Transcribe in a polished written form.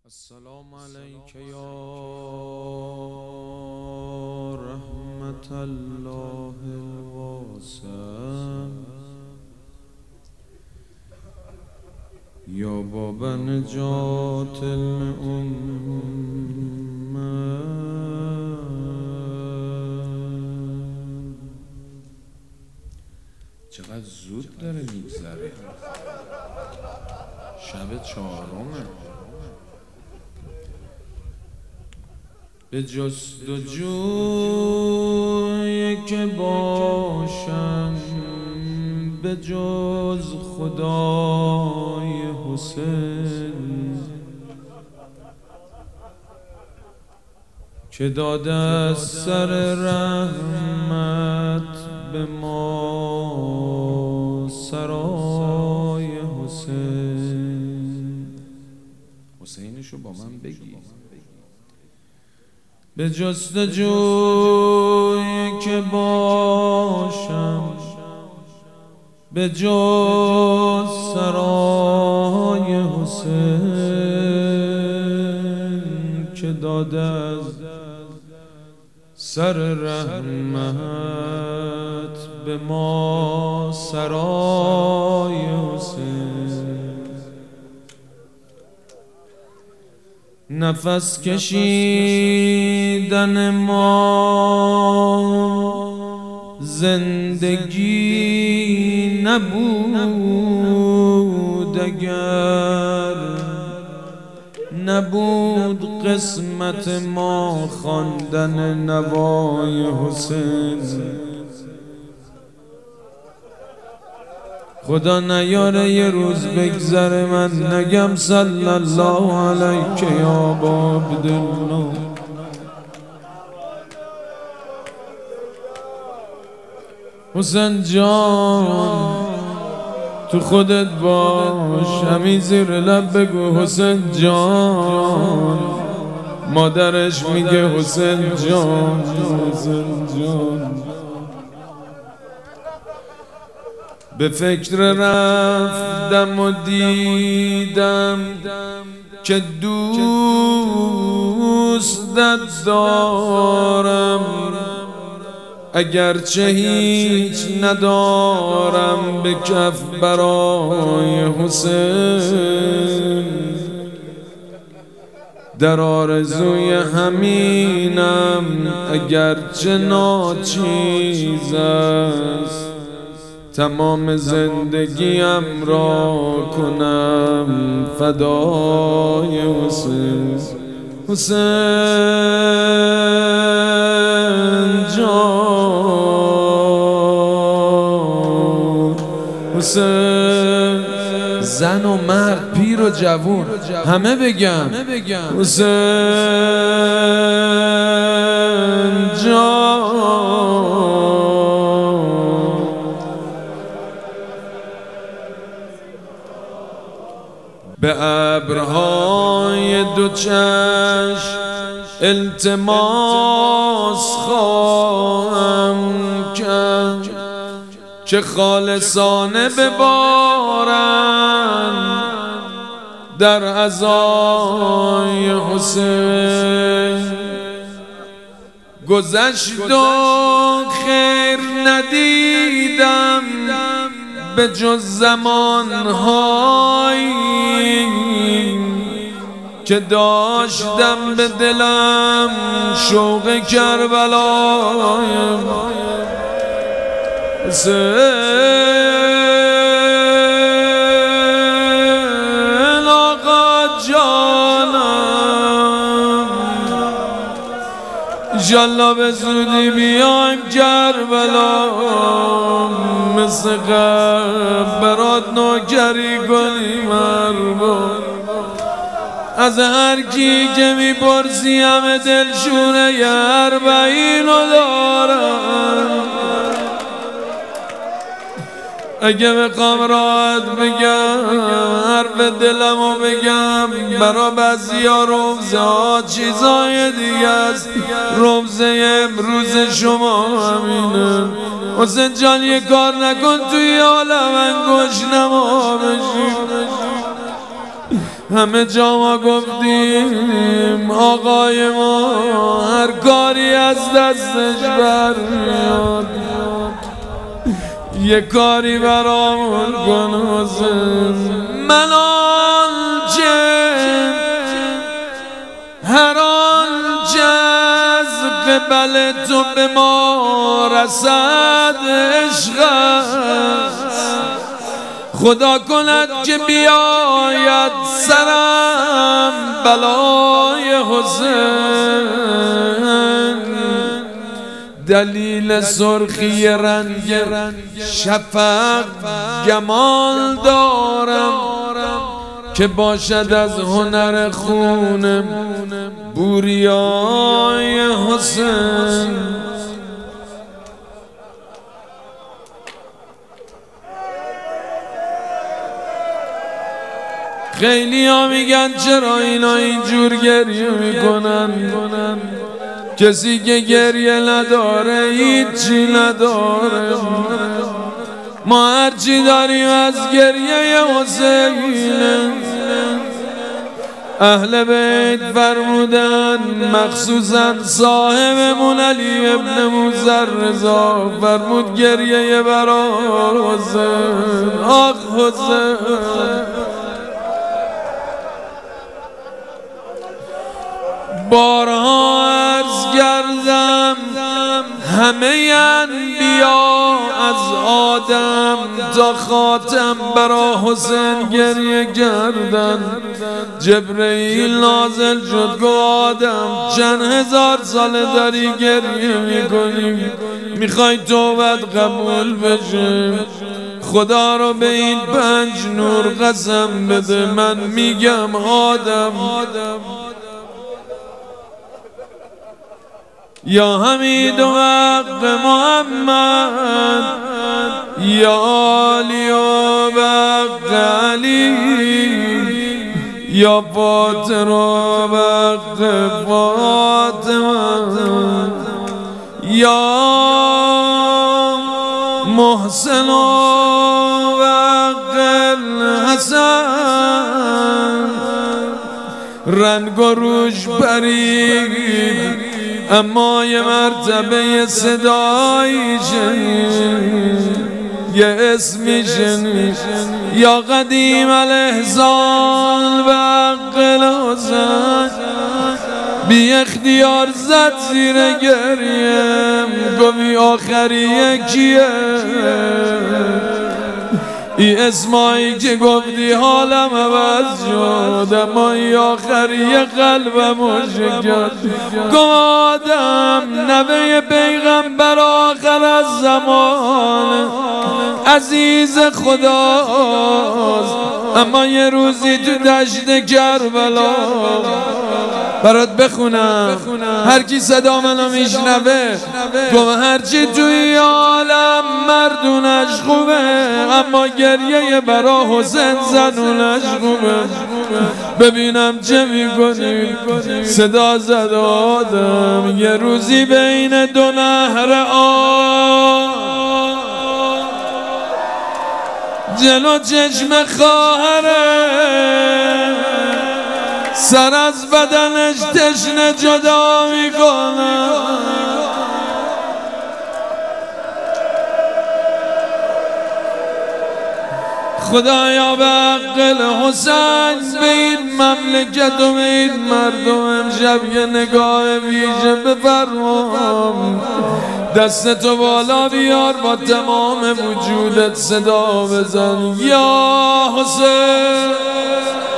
السلام عليك يا رحمة الله الواسع يا باب نجاة الأمة. چقدر زود داره میگذره، شب چهارمه. به جستجوی که باشم به جز خدای حسین که داده از سر رحمت به ما سرای حسین. حسینشو با من بگی. به جستجوی که باشم به جز سرای حسین که داده از سر رحمت به ما سرای حسین. نفس کشیدن ما زندگی نبود اگر نبود قسمت ما خواندن نوای حسین. خدا نیاره یه روز بگذره من نگم صلی الله علیک یا ابا عبدالله. حسین جان تو خودت باش، همین زیر لب بگو حسین جان. مادرش میگه حسین جان حسین جان. به فکر رفتم و دیدم که دوستت دارم اگرچه هیچ ندارم به کف برای حسین. در آرزوی همینم اگرچه ناچیز است تمام زندگیم را کنم فدای حسین. حسین جان حسین. زن و مرد پیر و جوون همه بگم حسین جان. به ابرهای دو چشم التماس خواهم کرد که خالصانه ببارن در عزای حسین. گذشت و خیر ندیدم به جز زمانهایی که داشتم به دلم شوق کربلای حسین. آقا جانم انشالله به زودی بیایم کربلا، مثل قبل برات نوکری کنیم ارباب. از هر کی که میپرسی همه دلشونه یه 40 دارن. اگه بخوام راحت بگم حرف دلمو بگم برا بعضیا رمزه ها چیزای دیگه است. رمزه امروز شما همینه. حسین جان یه کار نکن توی عالم انگوش نما بشی. همه جا ما گفتیم آقای ما هر کاری از دستش برمیاد، یه کاری برامون کن حسین. من آنچه هر آنچه از قبل تو به ما رسد عشق است، خدا کند که بیاید سرم بلای حسین. دلیل سرخی رنگ شفق گمال دارم که باشد از هنر خون بوریای حسین. خیلی ها میگن چرا اینا اینجور گریه میکنن، کسی که گریه نداره هیچی نداره. ما هرچی داریم از گریه حسین. اهل بیت فرمودن مخصوصا صاحبمون علی ابن موسی رضا فرمود گریه برای حسین. آخ حسین، بارها عرض کردم همه انبیا از آدم تا خاتم برا حسین گریه کردن. جبرئیل نازل شد گفت آدم چند هزار سال داری گریه میکنی، میخوای توبت قبول بشه؟ خدا رو به این 5 نور قسم بده. من میگم آدم یا حمید و حق محمد، یا علی و حق علی، یا فاطر و حق فاطمه، یا محسن و حق الحسن. رنگ و روش برید اما یه مرتبه صدایی شنید، یه اسمی شنید، یا قدیم الاحسان و حق الحسن. بی اختیار زد زیر گریم گوی آخریه کیه؟ ای اسمایی که گفتی حالم عوض شد، اما ای آخری قلبم شکست. گفت آدم نوه پیغمبر آخر از زمان عزیز خداست، اما یه روزی تو دشت کربلا برات بخونم هر کی صدا منو میشنوه. گفت هرچی توی عالم مردونش خوبه، اما گریه برا حسین زنونش خوبه. ببینم چه میکنی. صدا زد آدم یه روزی بین 2 نهر جلو چشم خواهره، سر از بدنش تشنه جدا میکنه. خدایا به حق الحسین به این مملکت و به این مردم امشب یه نگاه ویژه بفرما. دستتو بالا بیار با تمام وجودت صدا بزن یا حسین.